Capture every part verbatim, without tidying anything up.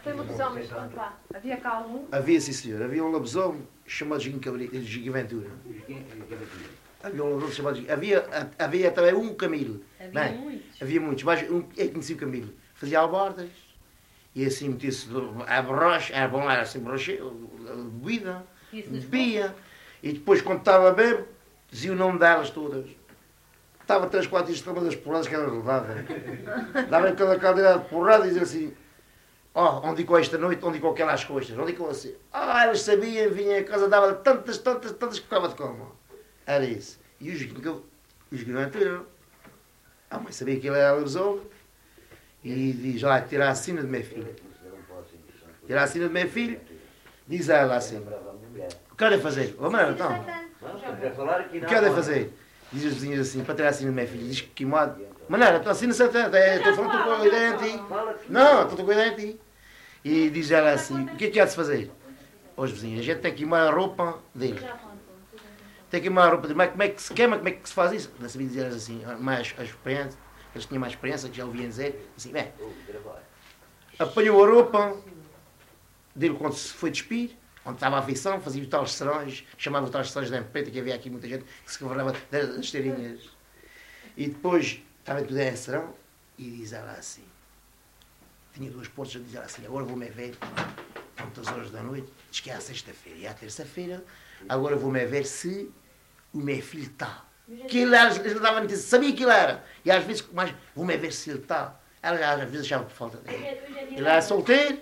Foi lobisomem, conta lá. Havia cá algum? Havia, sim senhor. Havia um lobisomem chamado Giguinho Ventura. Havia um lobisomem chamado Giguinho. Havia, havia também um Camilo. Havia Bem, muitos. havia muitos. Mas um, eu conheci o Camilo. Fazia albardas. E assim metia-se a borracha. Era bom, era assim borracha. Bebida. Bebia. E depois, quando estava bebo, dizia o nome delas todas. Estava três, quatro dias de cama das porradas que elas levavam. Dava-lhe cada cadeira de porrada e dizia assim: ó, oh, onde ficou esta noite, onde ficou aquelas costas, onde ficou assim. Ah, elas sabiam, vinha a casa, dava-lhe tantas, tantas, tantas que ficava de cama. Era isso. E os Ventura, a mãe sabia que ele era lobisomem e diz: lá, tira a sina do meu filho. Tira a sina do meu filho, diz a ela assim: o que há de fazer? Ô, mano, então, o que há de fazer? Diz as vizinhas assim, para tirar a sina do meu filho, diz que queimado. Maneira, estou assim, estou falando, estou com a ideia em ti. Não, estou com a ideia em ti. E diz ela assim: o que é que há de se fazer? Os vizinhos, a gente tem que queimar a roupa dele. Tem que queimar a roupa dele. Mas como é que se queima? Como é que se faz isso? Não sabia dizer assim, mais a experiência, eles tinham mais experiência, que já ouviam dizer. Assim, bem, apanhou a roupa dele quando se foi despir, onde estava a afeição, fazia os tais serões, chamava os tais serões da preta, que havia aqui muita gente que se quebrava das esteirinhas. E depois estava tudo em serão e diz ela assim, tinha duas portas, diz ela assim: agora vou-me ver, tantas horas da noite, diz que é à sexta-feira e à terça-feira, agora vou-me ver se o meu filho está. Que ele, ele dava a notícia, sabia que ele era, e às vezes, mas vou-me ver se ele está. Ela às vezes achava por falta dele. Ele era solteiro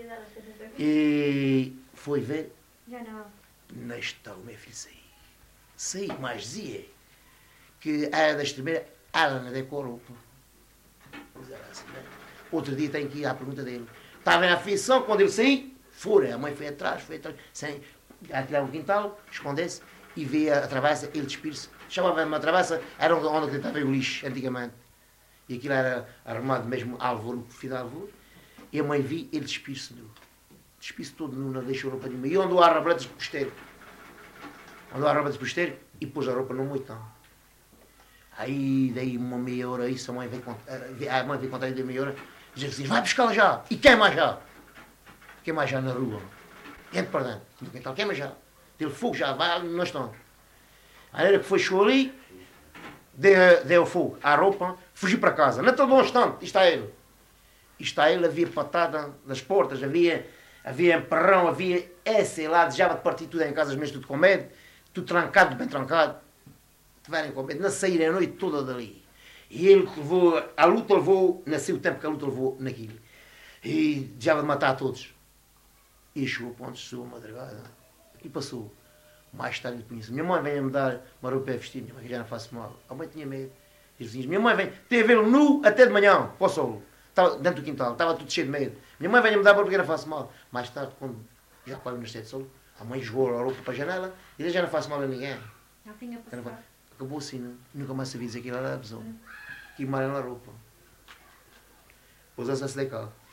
e foi ver. Já não. Não está o meu filho sair. Sair, mas dizia que era da extremeira, ela não deu com a roupa. Assim, né? Outro dia tem que ir à pergunta dele. Estava em aflição, quando ele saiu, fora. A mãe foi atrás, foi atrás, sem atirar o quintal, escondesse e via a travessa, ele despir-se. Chamava-me a travessa, era onde estava o lixo, antigamente. E aquilo era arrumado mesmo alvor, no fio de alvor. E a mãe vi ele despir-se nu. Despir-se todo nu, não deixou a roupa nenhuma. E andou a rabletes de posteiro. Andou a rabletes de posteiro e pôs a roupa no moitão. Aí, daí uma meia hora, isso, a mãe veio contar, a mãe veio contar, daí meia hora, dizia assim: vai buscá-la já, e queima já. Queima já na rua. Entra para dentro, no quintal, queima já. Deu fogo já, vai, nós estamos. Aí era que foi, chegou ali, deu, deu fogo à roupa, fugiu para casa. Não tardou um instante, e está ele. E está ele, havia patada das portas, havia, havia emperrão, havia esse lá, desejava de partir tudo em casas, mesmo tudo com medo, tudo trancado, bem trancado. Tiverem com medo, não saírem a noite toda dali. E ele levou, a luta levou, nasceu o tempo que a luta levou naquilo. E desejava de matar a todos. E chegou a ponto, chegou a madrugada. E passou. Mais tarde lhe conheço. Minha mãe veio-me dar uma roupa a vestir, minha mãe já não faço mal. A mãe tinha medo. E os vizinhos, minha mãe vem, teve a vê-lo nu até de manhã, para o solo. Estava dentro do quintal, estava tudo cheio de medo. Minha mãe veio-me dar a roupa que não faço mal. Mais tarde, quando já parou no de solo, a mãe jogou a roupa para a janela e eu já não faço mal a ninguém. Já tinha passado. Acabou assim, não? Nunca mais sabia dizer que ele era a pessoa. Que mal na roupa. Usa-se essa de cá.